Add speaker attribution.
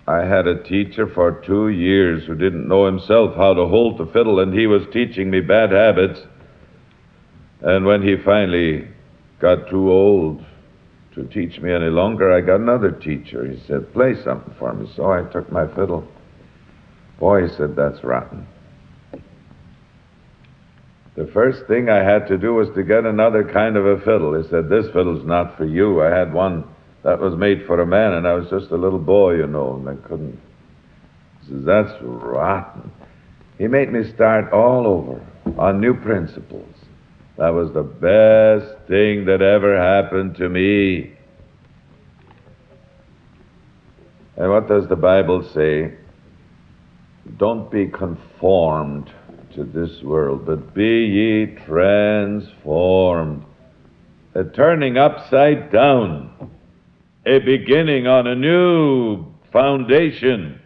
Speaker 1: I had a teacher for 2 years who didn't know himself how to hold the fiddle, and he was teaching me bad habits. And when he finally got too old to teach me any longer, I got another teacher. He said, play something for me. So I took my fiddle. Boy, he said, that's rotten. The first thing I had to do was to get another kind of a fiddle. He said, this fiddle's not for you. I had one that was made for a man, and I was just a little boy, and I couldn't. He says, that's rotten. He made me start all over on new principles. That was the best thing that ever happened to me. And what does the Bible say? Don't be conformed to this world, but be ye transformed. A turning upside down, a beginning on a new foundation.